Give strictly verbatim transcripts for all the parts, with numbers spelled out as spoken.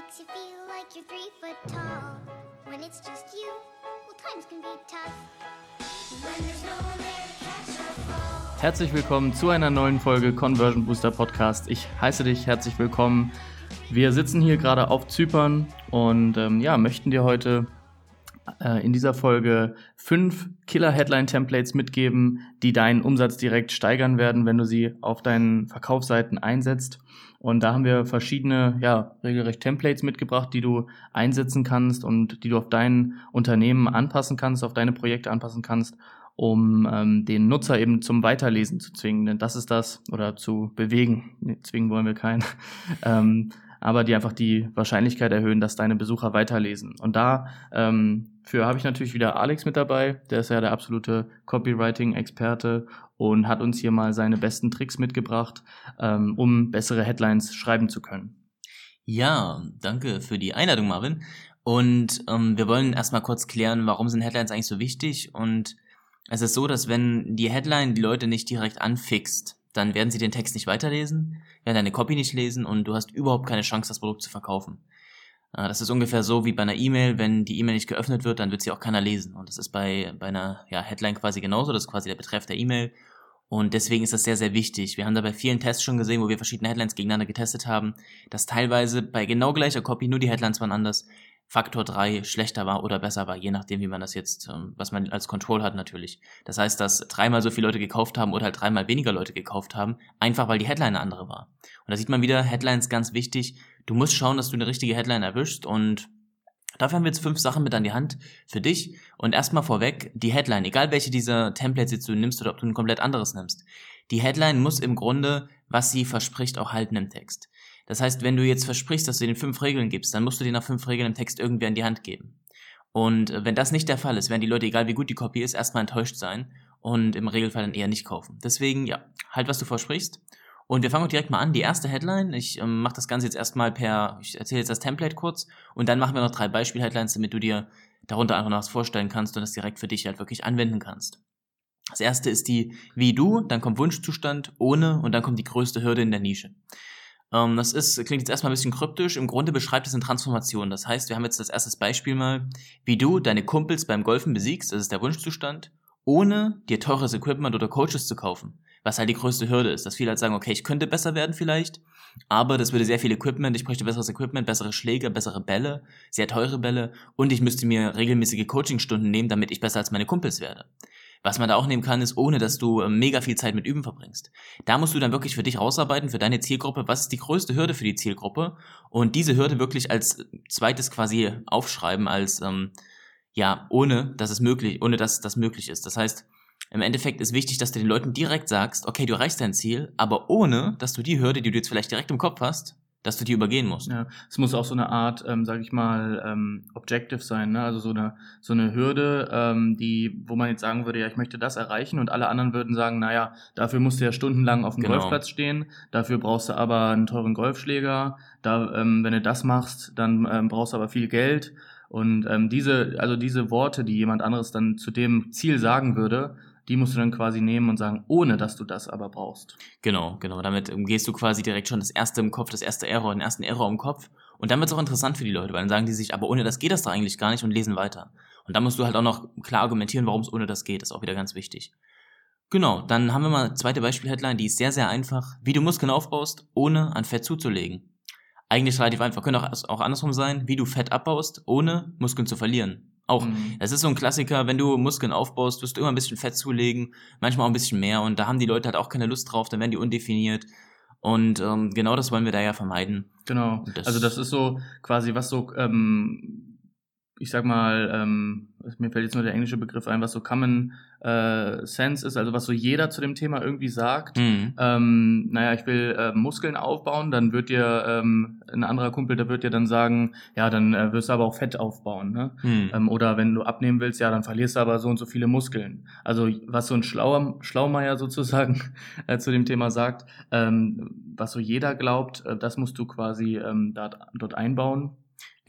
makes you feel like you're three foot tall. When it's just you, well, times can be tough. When there's no one there to catch or fall. Herzlich willkommen zu einer neuen Folge Conversion Booster Podcast. Ich heiße dich herzlich willkommen. Wir sitzen hier gerade auf Zypern und ähm, ja, möchten dir heute äh, in dieser Folge fünf Killer-Headline-Templates mitgeben, die deinen Umsatz direkt steigern werden, wenn du sie auf deinen Verkaufsseiten einsetzt. Und da haben wir verschiedene, ja, regelrecht Templates mitgebracht, die du einsetzen kannst und die du auf dein Unternehmen anpassen kannst, auf deine Projekte anpassen kannst, um ähm, den Nutzer eben zum Weiterlesen zu zwingen. Denn das ist das, oder zu bewegen, nee, zwingen wollen wir keinen, ähm, aber die einfach die Wahrscheinlichkeit erhöhen, dass deine Besucher weiterlesen. Und da ähm, für habe ich natürlich wieder Alex mit dabei, der ist ja der absolute Copywriting-Experte und hat uns hier mal seine besten Tricks mitgebracht, ähm, um bessere Headlines schreiben zu können. Ja, danke für die Einladung, Marvin. Und ähm, wir wollen erstmal kurz klären, warum sind Headlines eigentlich so wichtig. Und es ist so, dass wenn die Headline die Leute nicht direkt anfixt, dann werden sie den Text nicht weiterlesen, werden deine Copy nicht lesen und du hast überhaupt keine Chance, das Produkt zu verkaufen. Das ist ungefähr so wie bei einer E-Mail, wenn die E-Mail nicht geöffnet wird, dann wird sie auch keiner lesen. Und das ist bei, bei einer ja, Headline quasi genauso, das ist quasi der Betreff der E-Mail. Und deswegen ist das sehr, sehr wichtig. Wir haben da bei vielen Tests schon gesehen, wo wir verschiedene Headlines gegeneinander getestet haben, dass teilweise bei genau gleicher Copy, nur die Headlines waren anders, Faktor drei schlechter war oder besser war, je nachdem, wie man das jetzt, was man als Control hat natürlich. Das heißt, dass dreimal so viele Leute gekauft haben oder halt dreimal weniger Leute gekauft haben, einfach weil die Headline eine andere war. Und da sieht man wieder, Headlines ganz wichtig. Du musst schauen, dass du eine richtige Headline erwischst und dafür haben wir jetzt fünf Sachen mit an die Hand für dich. Und erstmal vorweg, die Headline, egal welche dieser Templates jetzt du nimmst oder ob du ein komplett anderes nimmst, die Headline muss im Grunde, was sie verspricht, auch halten im Text. Das heißt, wenn du jetzt versprichst, dass du den fünf Regeln gibst, dann musst du dir nach fünf Regeln im Text irgendwer in die Hand geben. Und wenn das nicht der Fall ist, werden die Leute, egal wie gut die Copy ist, erstmal enttäuscht sein und im Regelfall dann eher nicht kaufen. Deswegen, ja, halt, was du versprichst. Und wir fangen auch direkt mal an. Die erste Headline, ich ähm, mache das Ganze jetzt erstmal per, ich erzähle jetzt das Template kurz und dann machen wir noch drei Beispiel-Headlines, damit du dir darunter einfach noch was vorstellen kannst und das direkt für dich halt wirklich anwenden kannst. Das erste ist die Wie du, dann kommt Wunschzustand, ohne und dann kommt die größte Hürde in der Nische. Ähm, das ist, klingt jetzt erstmal ein bisschen kryptisch, im Grunde beschreibt es eine Transformation. Das heißt, wir haben jetzt das erste Beispiel mal, wie du deine Kumpels beim Golfen besiegst, das ist der Wunschzustand, ohne dir teures Equipment oder Coaches zu kaufen. Was halt die größte Hürde ist, dass viele halt sagen, okay, ich könnte besser werden vielleicht, aber das würde sehr viel Equipment, ich bräuchte besseres Equipment, bessere Schläger, bessere Bälle, sehr teure Bälle und ich müsste mir regelmäßige Coachingstunden nehmen, damit ich besser als meine Kumpels werde. Was man da auch nehmen kann, ist, ohne dass du mega viel Zeit mit Üben verbringst. Da musst du dann wirklich für dich rausarbeiten, für deine Zielgruppe, was ist die größte Hürde für die Zielgruppe und diese Hürde wirklich als zweites quasi aufschreiben, als, ähm, ja, ohne, dass es möglich, ohne dass das möglich ist. Das heißt, im Endeffekt ist wichtig, dass du den Leuten direkt sagst, okay, du erreichst dein Ziel, aber ohne, dass du die Hürde, die du jetzt vielleicht direkt im Kopf hast, dass du die übergehen musst. Ja, es muss auch so eine Art, ähm, sage ich mal, ähm, Objective sein, ne? Also so eine so eine Hürde, ähm, die, wo man jetzt sagen würde, ja, ich möchte das erreichen und alle anderen würden sagen, naja, dafür musst du ja stundenlang auf dem Genau. Golfplatz stehen, dafür brauchst du aber einen teuren Golfschläger, da, ähm, wenn du das machst, dann ähm, brauchst du aber viel Geld und ähm, diese, also diese Worte, die jemand anderes dann zu dem Ziel sagen würde, die musst du dann quasi nehmen und sagen, ohne dass du das aber brauchst. Genau, genau. Damit gehst du quasi direkt schon das erste im Kopf, das erste Error, den ersten Error im Kopf. Und dann wird es auch interessant für die Leute, weil dann sagen die sich, aber ohne das geht das doch eigentlich gar nicht und lesen weiter. Und dann musst du halt auch noch klar argumentieren, warum es ohne das geht. Das ist auch wieder ganz wichtig. Genau, dann haben wir mal zweite Beispiel-Headline, die ist sehr, sehr einfach. Wie du Muskeln aufbaust, ohne an Fett zuzulegen. Eigentlich relativ einfach. Könnte auch, auch andersrum sein, wie du Fett abbaust, ohne Muskeln zu verlieren. Auch, Mhm. es ist so ein Klassiker, wenn du Muskeln aufbaust, wirst du immer ein bisschen Fett zulegen, manchmal auch ein bisschen mehr und da haben die Leute halt auch keine Lust drauf, dann werden die undefiniert und ähm, genau das wollen wir da ja vermeiden. Genau, Das also das ist so quasi was so, ähm, ich sag mal, ähm, mir fällt jetzt nur der englische Begriff ein, was so Common äh, Sense ist, also was so jeder zu dem Thema irgendwie sagt. Mhm. Ähm, naja, ich will äh, Muskeln aufbauen, dann wird dir ähm, ein anderer Kumpel, der wird dir dann sagen, ja, dann äh, wirst du aber auch Fett aufbauen, ne? Mhm. Ähm, oder wenn du abnehmen willst, ja, dann verlierst du aber so und so viele Muskeln. Also was so ein Schlauer, Schlaumeier sozusagen äh, zu dem Thema sagt, ähm, was so jeder glaubt, äh, das musst du quasi ähm, dort, dort einbauen.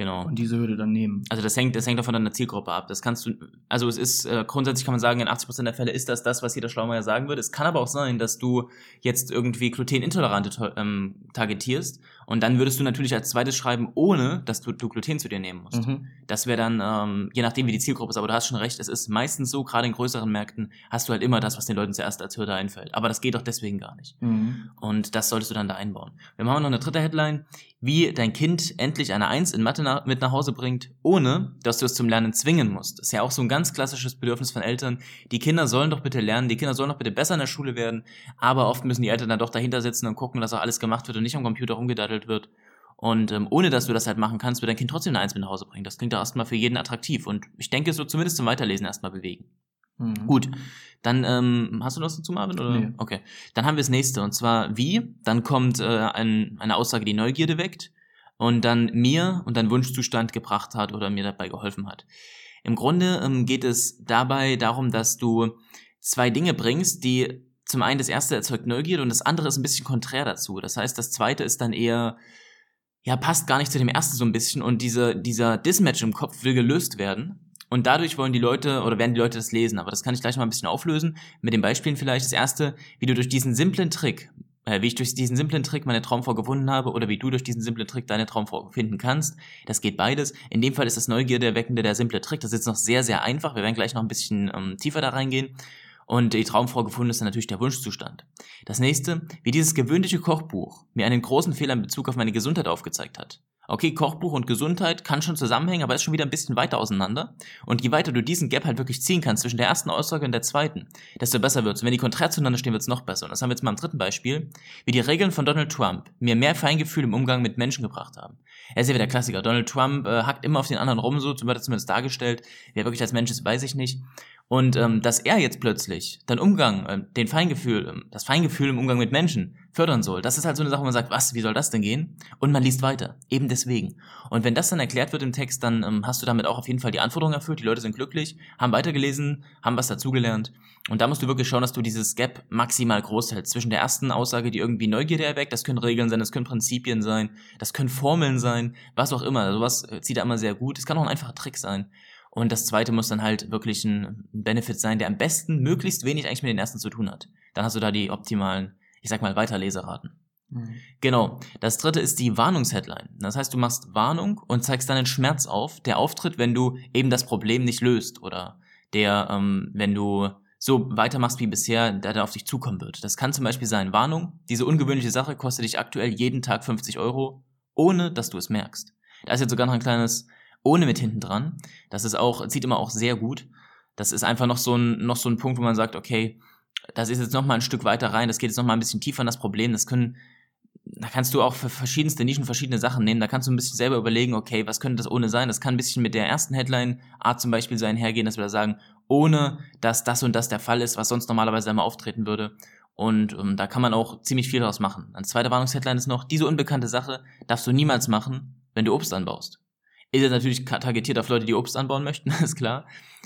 Genau. Und diese Hürde dann nehmen. Also das hängt, das hängt auch von deiner Zielgruppe ab. Das kannst du, also es ist, äh, grundsätzlich kann man sagen, in achtzig Prozent der Fälle ist das das, was jeder Schlaumeier sagen würde. Es kann aber auch sein, dass du jetzt irgendwie Glutenintolerante ähm, targetierst und dann würdest du natürlich als zweites schreiben, ohne, dass du, du Gluten zu dir nehmen musst. Mhm. Das wäre dann, ähm, je nachdem wie die Zielgruppe ist, aber du hast schon recht, es ist meistens so, gerade in größeren Märkten hast du halt immer das, was den Leuten zuerst als Hürde einfällt. Aber das geht doch deswegen gar nicht. Mhm. Und das solltest du dann da einbauen. Wir machen noch eine dritte Headline, wie dein Kind endlich eine Eins in Mathe na- mit nach Hause bringt, ohne dass du es zum Lernen zwingen musst. Das ist ja auch so ein ganz klassisches Bedürfnis von Eltern. Die Kinder sollen doch bitte lernen, die Kinder sollen doch bitte besser in der Schule werden, aber oft müssen die Eltern dann doch dahinter sitzen und gucken, dass auch alles gemacht wird und nicht am Computer rumgedattelt wird. Und ähm, ohne dass du das halt machen kannst, wird dein Kind trotzdem eine Eins mit nach Hause bringen. Das klingt doch erstmal für jeden attraktiv und ich denke, es wird zumindest zum Weiterlesen erstmal bewegen. Mhm. Gut, dann ähm, hast du noch was dazu, Marvin? Oder? Nee. Okay, dann haben wir das nächste und zwar wie, dann kommt äh, ein, eine Aussage, die Neugierde weckt und dann mir und deinen Wunschzustand gebracht hat oder mir dabei geholfen hat. Im Grunde ähm, geht es dabei darum, dass du zwei Dinge bringst, die zum einen das erste erzeugt Neugierde und das andere ist ein bisschen konträr dazu. Das heißt, das zweite ist dann eher, ja, passt gar nicht zu dem ersten so ein bisschen und diese, dieser Dismatch im Kopf will gelöst werden. Und dadurch wollen die Leute oder werden die Leute das lesen. Aber das kann ich gleich mal ein bisschen auflösen. Mit den Beispielen vielleicht. Das erste, wie du durch diesen simplen Trick, äh, wie ich durch diesen simplen Trick meine Traumfrau gefunden habe oder wie du durch diesen simplen Trick deine Traumfrau finden kannst. Das geht beides. In dem Fall ist das Neugierde erweckende der simple Trick. Das ist jetzt noch sehr, sehr einfach. Wir werden gleich noch ein bisschen ähm, tiefer da reingehen. Und die Traumfrau gefunden ist dann natürlich der Wunschzustand. Das nächste, wie dieses gewöhnliche Kochbuch mir einen großen Fehler in Bezug auf meine Gesundheit aufgezeigt hat. Okay, Kochbuch und Gesundheit kann schon zusammenhängen, aber ist schon wieder ein bisschen weiter auseinander. Und je weiter du diesen Gap halt wirklich ziehen kannst zwischen der ersten Aussage und der zweiten, desto besser wird's. Und wenn die konträr zueinander stehen, wird's noch besser. Und das haben wir jetzt mal im dritten Beispiel, wie die Regeln von Donald Trump mir mehr Feingefühl im Umgang mit Menschen gebracht haben. Er ist ja wieder der Klassiker. Donald Trump äh, hackt immer auf den anderen rum, so wird er zumindest dargestellt. Wer wirklich als Mensch ist, weiß ich nicht. Und ähm, dass er jetzt plötzlich den Umgang, äh, den Feingefühl, äh, das Feingefühl im Umgang mit Menschen fördern soll, das ist halt so eine Sache, wo man sagt, was, wie soll das denn gehen? Und man liest weiter, eben deswegen. Und wenn das dann erklärt wird im Text, dann ähm, hast du damit auch auf jeden Fall die Anforderungen erfüllt, die Leute sind glücklich, haben weitergelesen, haben was dazugelernt. Und da musst du wirklich schauen, dass du dieses Gap maximal groß hältst zwischen der ersten Aussage, die irgendwie Neugierde erweckt, das können Regeln sein, das können Prinzipien sein, das können Formeln sein, was auch immer. Sowas zieht da immer sehr gut. Es kann auch ein einfacher Trick sein. Und das zweite muss dann halt wirklich ein Benefit sein, der am besten möglichst wenig eigentlich mit den ersten zu tun hat. Dann hast du da die optimalen, ich sag mal, Weiterleseraten. Mhm. Genau. Das dritte ist die Warnungsheadline. Das heißt, du machst Warnung und zeigst dann einen Schmerz auf, der auftritt, wenn du eben das Problem nicht löst oder der, ähm, wenn du so weitermachst wie bisher, der da auf dich zukommen wird. Das kann zum Beispiel sein, Warnung, diese ungewöhnliche Sache kostet dich aktuell jeden Tag fünfzig Euro, ohne dass du es merkst. Da ist jetzt sogar noch ein kleines ohne mit hinten dran. Das ist auch, zieht immer auch sehr gut. Das ist einfach noch so ein, noch so ein Punkt, wo man sagt, okay, das ist jetzt noch mal ein Stück weiter rein, das geht jetzt noch mal ein bisschen tiefer in das Problem. Das können, da kannst du auch für verschiedenste Nischen verschiedene Sachen nehmen. Da kannst du ein bisschen selber überlegen, okay, was könnte das ohne sein? Das kann ein bisschen mit der ersten Headline-Art zum Beispiel so einhergehen, dass wir da sagen, ohne dass das und das der Fall ist, was sonst normalerweise einmal auftreten würde. Und um, da kann man auch ziemlich viel daraus machen. Eine zweite Warnungsheadline ist noch, diese unbekannte Sache darfst du niemals machen, wenn du Obst anbaust. Ist jetzt natürlich targetiert auf Leute, die Obst anbauen möchten, ist klar.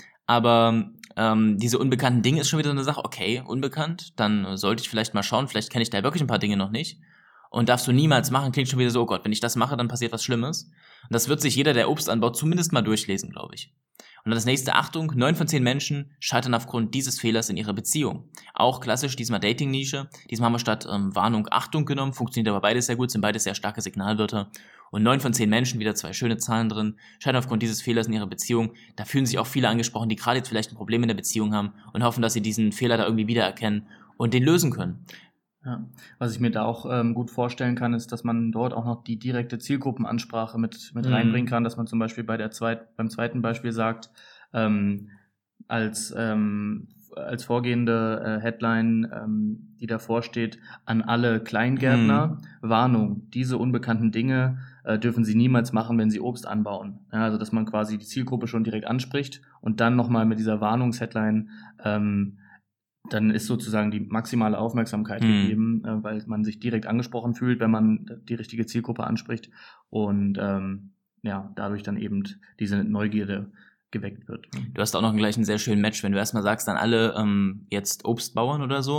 Aber ähm, diese unbekannten Dinge ist schon wieder so eine Sache, okay, unbekannt, dann sollte ich vielleicht mal schauen, vielleicht kenne ich da wirklich ein paar Dinge noch nicht. Und darfst du niemals machen, klingt schon wieder so, oh Gott, wenn ich das mache, dann passiert was Schlimmes. Und das wird sich jeder, der Obst anbaut, zumindest mal durchlesen, glaube ich. Und dann das nächste, Achtung, neun von zehn Menschen scheitern aufgrund dieses Fehlers in ihrer Beziehung. Auch klassisch, diesmal Dating-Nische. Diesmal haben wir statt ähm, Warnung Achtung genommen, funktioniert aber beides sehr gut, sind beides sehr starke Signalwörter. Und neun von zehn Menschen, wieder zwei schöne Zahlen drin, scheitern aufgrund dieses Fehlers in ihrer Beziehung. Da fühlen sich auch viele angesprochen, die gerade jetzt vielleicht ein Problem in der Beziehung haben und hoffen, dass sie diesen Fehler da irgendwie wiedererkennen und den lösen können. Ja. Was ich mir da auch ähm, gut vorstellen kann, ist, dass man dort auch noch die direkte Zielgruppenansprache mit mit mhm. reinbringen kann, dass man zum Beispiel bei der zweit, beim zweiten Beispiel sagt, ähm, als ähm, als vorgehende äh, Headline, ähm, die davor steht, an alle Kleingärtner, mhm. Warnung, diese unbekannten Dinge äh, dürfen Sie niemals machen, wenn Sie Obst anbauen. Ja, also dass man quasi die Zielgruppe schon direkt anspricht und dann nochmal mit dieser Warnungsheadline ähm, dann ist sozusagen die maximale Aufmerksamkeit mhm. gegeben, äh, weil man sich direkt angesprochen fühlt, wenn man die richtige Zielgruppe anspricht und ähm, ja, dadurch dann eben diese Neugierde geweckt wird. Du hast auch noch gleich einen sehr schönen Match, wenn du erstmal sagst, dann alle ähm, jetzt Obstbauern oder so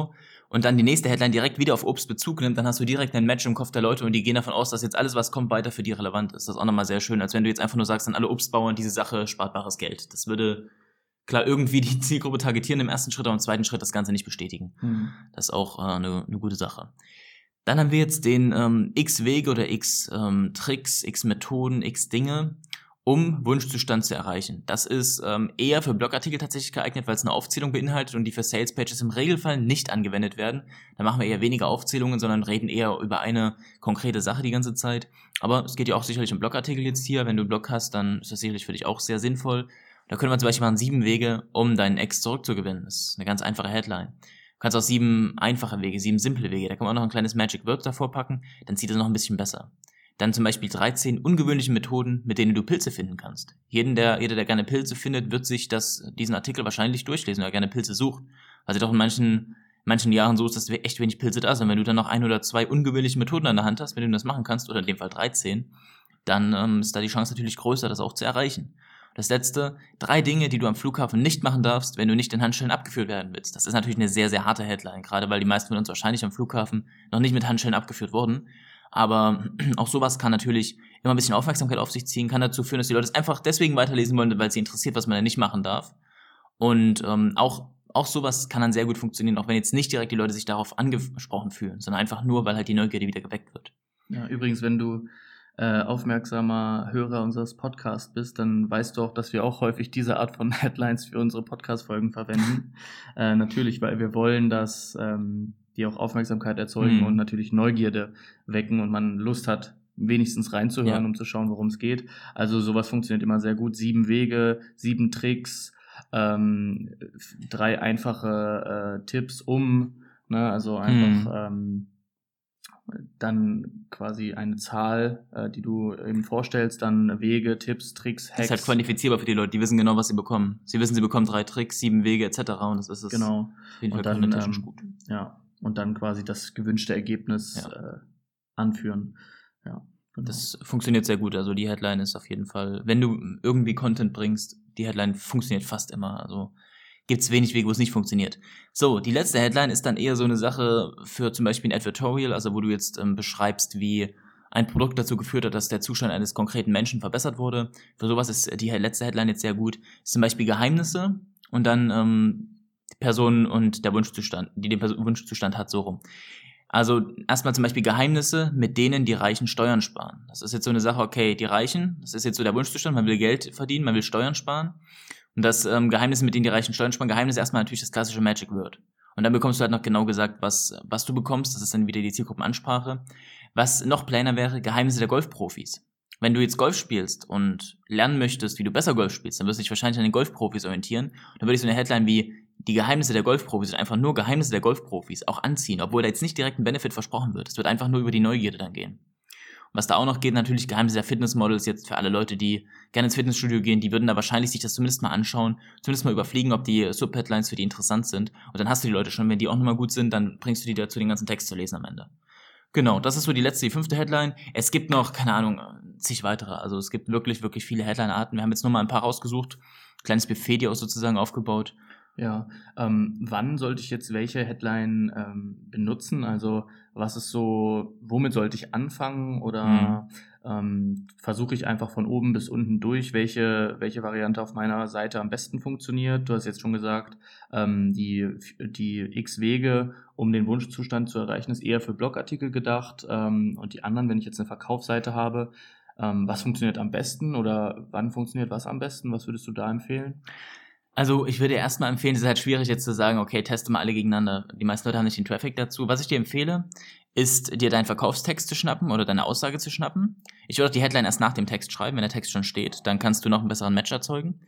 und dann die nächste Headline direkt wieder auf Obst Bezug nimmt, dann hast du direkt ein Match im Kopf der Leute und die gehen davon aus, dass jetzt alles, was kommt, weiter für die relevant ist. Das ist auch nochmal sehr schön, als wenn du jetzt einfach nur sagst, an alle Obstbauern, diese Sache spart bares Geld. Das würde klar irgendwie die Zielgruppe targetieren im ersten Schritt, aber im zweiten Schritt das Ganze nicht bestätigen. Mhm. Das ist auch äh, eine, eine gute Sache. Dann haben wir jetzt den ähm, X Wege oder X ähm, Tricks, X Methoden, X Dinge, um Wunschzustand zu erreichen. Das ist ähm, eher für Blogartikel tatsächlich geeignet, weil es eine Aufzählung beinhaltet und die für Sales Pages im Regelfall nicht angewendet werden. Da machen wir eher weniger Aufzählungen, sondern reden eher über eine konkrete Sache die ganze Zeit. Aber es geht ja auch sicherlich um Blogartikel jetzt hier. Wenn du einen Blog hast, dann ist das sicherlich für dich auch sehr sinnvoll. Da können wir zum Beispiel machen sieben Wege, um deinen Ex zurückzugewinnen. Das ist eine ganz einfache Headline. Du kannst auch sieben einfache Wege, sieben simple Wege. Da kann man auch noch ein kleines Magic Word davor packen, dann sieht es noch ein bisschen besser. Dann zum Beispiel dreizehn ungewöhnliche Methoden, mit denen du Pilze finden kannst. Jeden, der, jeder, der gerne Pilze findet, wird sich das, diesen Artikel wahrscheinlich durchlesen oder gerne Pilze sucht. Weil sie doch in manchen, manchen Jahren so ist, dass echt wenig Pilze da sind. Wenn du dann noch ein oder zwei ungewöhnliche Methoden an der Hand hast, mit denen du das machen kannst, oder in dem Fall dreizehn, dann ähm, ist da die Chance natürlich größer, das auch zu erreichen. Das letzte, drei Dinge, die du am Flughafen nicht machen darfst, wenn du nicht in Handschellen abgeführt werden willst. Das ist natürlich eine sehr, sehr harte Headline, gerade weil die meisten von uns wahrscheinlich am Flughafen noch nicht mit Handschellen abgeführt wurden. Aber auch sowas kann natürlich immer ein bisschen Aufmerksamkeit auf sich ziehen, kann dazu führen, dass die Leute es einfach deswegen weiterlesen wollen, weil sie interessiert, was man da nicht machen darf. Und ähm, auch auch sowas kann dann sehr gut funktionieren, auch wenn jetzt nicht direkt die Leute sich darauf angesprochen fühlen, sondern einfach nur, weil halt die Neugierde wieder geweckt wird. Ja, übrigens, wenn du äh, aufmerksamer Hörer unseres Podcasts bist, dann weißt du auch, dass wir auch häufig diese Art von Headlines für unsere Podcast-Folgen verwenden. äh, natürlich, weil wir wollen, dass ähm, die auch Aufmerksamkeit erzeugen mhm. und natürlich Neugierde wecken und man Lust hat, wenigstens reinzuhören, ja. um zu schauen, worum es geht. Also sowas funktioniert immer sehr gut. Sieben Wege, sieben Tricks, ähm, drei einfache äh, Tipps um, ne, also einfach mhm. ähm, dann quasi eine Zahl, äh, die du eben vorstellst, dann Wege, Tipps, Tricks, Hacks. Das ist halt quantifizierbar für die Leute, die wissen genau, was sie bekommen. Sie wissen, sie bekommen drei Tricks, sieben Wege et cetera und das ist es. Genau. Auf jeden Fall und dann, ähm, gut. Ja. Und dann quasi das gewünschte Ergebnis ja. äh, anführen. Ja, genau. Das funktioniert sehr gut. Also die Headline ist auf jeden Fall, wenn du irgendwie Content bringst, die Headline funktioniert fast immer. Also gibt's wenig Wege, wo es nicht funktioniert. So, die letzte Headline ist dann eher so eine Sache für zum Beispiel ein Advertorial, also wo du jetzt ähm, beschreibst, wie ein Produkt dazu geführt hat, dass der Zustand eines konkreten Menschen verbessert wurde. Für sowas ist die letzte Headline jetzt sehr gut. Ist zum Beispiel Geheimnisse und dann ähm, die Person und der Wunschzustand, die den Wunschzustand hat, so rum. Also erstmal zum Beispiel Geheimnisse, mit denen die Reichen Steuern sparen. Das ist jetzt so eine Sache, okay, die Reichen, das ist jetzt so der Wunschzustand, man will Geld verdienen, man will Steuern sparen. Und das ähm, Geheimnisse, mit denen die Reichen Steuern sparen, Geheimnis ist erstmal natürlich das klassische Magic Word. Und dann bekommst du halt noch genau gesagt, was was du bekommst, das ist dann wieder die Zielgruppenansprache. Was noch plainer wäre, Geheimnisse der Golfprofis. Wenn du jetzt Golf spielst und lernen möchtest, wie du besser Golf spielst, dann wirst du dich wahrscheinlich an den Golfprofis orientieren. Dann würde ich so eine Headline wie die Geheimnisse der Golfprofis, einfach nur Geheimnisse der Golfprofis auch anziehen, obwohl da jetzt nicht direkt ein Benefit versprochen wird. Es wird einfach nur über die Neugierde dann gehen. Und was da auch noch geht, natürlich Geheimnisse der Fitnessmodels, jetzt für alle Leute, die gerne ins Fitnessstudio gehen, die würden da wahrscheinlich sich das zumindest mal anschauen, zumindest mal überfliegen, ob die Subheadlines für die interessant sind. Und dann hast du die Leute schon, wenn die auch nochmal gut sind, dann bringst du die dazu, den ganzen Text zu lesen am Ende. Genau, das ist so die letzte, die fünfte Headline. Es gibt noch, keine Ahnung, zig weitere. Also es gibt wirklich, wirklich viele Headline-Arten. Wir haben jetzt nur mal ein paar rausgesucht. Kleines Buffet, die auch sozusagen aufgebaut. Ja, ähm, wann sollte ich jetzt welche Headline ähm, benutzen? Also was ist so, womit sollte ich anfangen? Oder mhm. ähm, versuche ich einfach von oben bis unten durch, welche welche Variante auf meiner Seite am besten funktioniert? Du hast jetzt schon gesagt, ähm, die die X Wege, um den Wunschzustand zu erreichen, ist eher für Blogartikel gedacht. Ähm, und die anderen, wenn ich jetzt eine Verkaufsseite habe, ähm, was funktioniert am besten oder wann funktioniert was am besten? Was würdest du da empfehlen? Also ich würde erstmal empfehlen, es ist halt schwierig jetzt zu sagen, okay, teste mal alle gegeneinander. Die meisten Leute haben nicht den Traffic dazu. Was ich dir empfehle, ist dir deinen Verkaufstext zu schnappen oder deine Aussage zu schnappen. Ich würde auch die Headline erst nach dem Text schreiben, wenn der Text schon steht. Dann kannst du noch einen besseren Match erzeugen.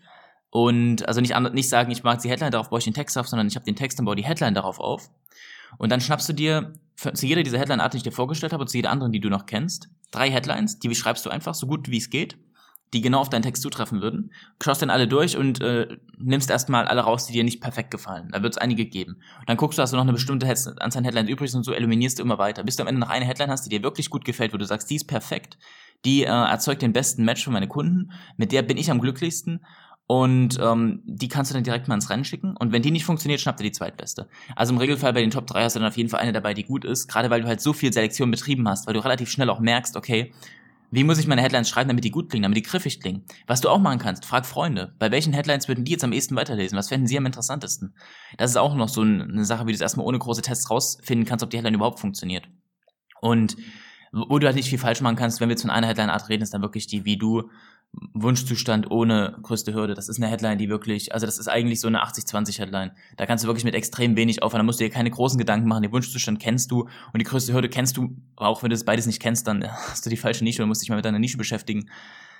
Und also nicht, nicht sagen, ich mag die Headline, darauf baue ich den Text auf, sondern ich habe den Text und baue die Headline darauf auf. Und dann schnappst du dir für, zu jeder dieser Headline-Arten, die ich dir vorgestellt habe, und zu jeder anderen, die du noch kennst, drei Headlines, die beschreibst du einfach so gut wie es geht, die genau auf deinen Text zutreffen würden, schaust dann alle durch und äh, nimmst erstmal alle raus, die dir nicht perfekt gefallen. Da wird es einige geben. Und dann guckst du, hast du noch eine bestimmte Head- Anzahl Headlines übrig und so eliminierst du immer weiter, bis du am Ende noch eine Headline hast, die dir wirklich gut gefällt, wo du sagst, die ist perfekt, die äh, erzeugt den besten Match für meine Kunden, mit der bin ich am glücklichsten Und ähm, die kannst du dann direkt mal ins Rennen schicken. Und wenn die nicht funktioniert, schnappt ihr die zweitbeste. Also im Regelfall bei den Top drei hast du dann auf jeden Fall eine dabei, die gut ist. Gerade weil du halt so viel Selektion betrieben hast, weil du relativ schnell auch merkst, okay, wie muss ich meine Headlines schreiben, damit die gut klingen, damit die griffig klingen. Was du auch machen kannst, frag Freunde. Bei welchen Headlines würden die jetzt am ehesten weiterlesen? Was fänden sie am interessantesten? Das ist auch noch so eine Sache, wie du es erstmal ohne große Tests rausfinden kannst, ob die Headline überhaupt funktioniert. Und wo du halt nicht viel falsch machen kannst, wenn wir jetzt von einer Headline-Art reden, ist dann wirklich die, wie du Wunschzustand ohne größte Hürde. Das ist eine Headline, die wirklich, also das ist eigentlich so eine achtzig zwanzig Headline. Da kannst du wirklich mit extrem wenig aufhören. Da musst du dir keine großen Gedanken machen. Den Wunschzustand kennst du und die größte Hürde kennst du. Auch wenn du das beides nicht kennst, dann hast du die falsche Nische und musst dich mal mit deiner Nische beschäftigen.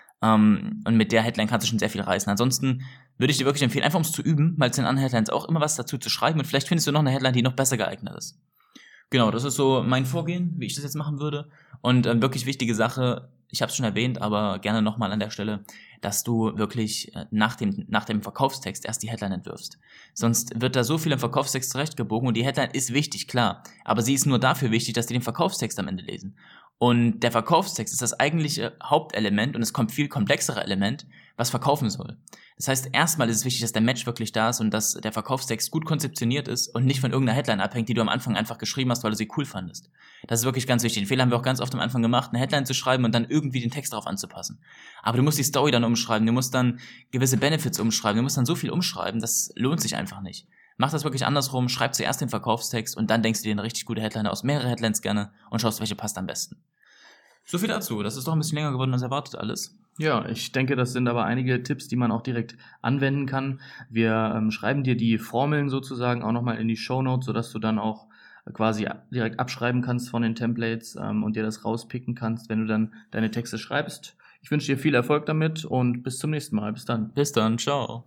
Um, und mit der Headline kannst du schon sehr viel reißen. Ansonsten würde ich dir wirklich empfehlen, einfach um es zu üben, mal zu den anderen Headlines auch immer was dazu zu schreiben und vielleicht findest du noch eine Headline, die noch besser geeignet ist. Genau, das ist so mein Vorgehen, wie ich das jetzt machen würde. Und ähm, wirklich wichtige Sache, ich habe es schon erwähnt, aber gerne nochmal an der Stelle, dass du wirklich äh, nach dem nach dem Verkaufstext erst die Headline entwirfst. Sonst wird da so viel im Verkaufstext zurechtgebogen und die Headline ist wichtig, klar. Aber sie ist nur dafür wichtig, dass die den Verkaufstext am Ende lesen. Und der Verkaufstext ist das eigentliche Hauptelement und es kommt viel komplexere Element, was verkaufen soll. Das heißt, erstmal ist es wichtig, dass der Match wirklich da ist und dass der Verkaufstext gut konzeptioniert ist und nicht von irgendeiner Headline abhängt, die du am Anfang einfach geschrieben hast, weil du sie cool fandest. Das ist wirklich ganz wichtig. Den Fehler haben wir auch ganz oft am Anfang gemacht, eine Headline zu schreiben und dann irgendwie den Text darauf anzupassen. Aber du musst die Story dann umschreiben, du musst dann gewisse Benefits umschreiben, du musst dann so viel umschreiben, das lohnt sich einfach nicht. Mach das wirklich andersrum, schreib zuerst den Verkaufstext und dann denkst du dir eine richtig gute Headline aus, mehrere Headlines gerne und schaust, welche passt am besten. So viel dazu. Das ist doch ein bisschen länger geworden als erwartet alles. Ja, ich denke, das sind aber einige Tipps, die man auch direkt anwenden kann. Wir ähm, schreiben dir die Formeln sozusagen auch nochmal in die Shownotes, sodass du dann auch quasi direkt abschreiben kannst von den Templates ähm, und dir das rauspicken kannst, wenn du dann deine Texte schreibst. Ich wünsche dir viel Erfolg damit und bis zum nächsten Mal. Bis dann. Bis dann. Ciao.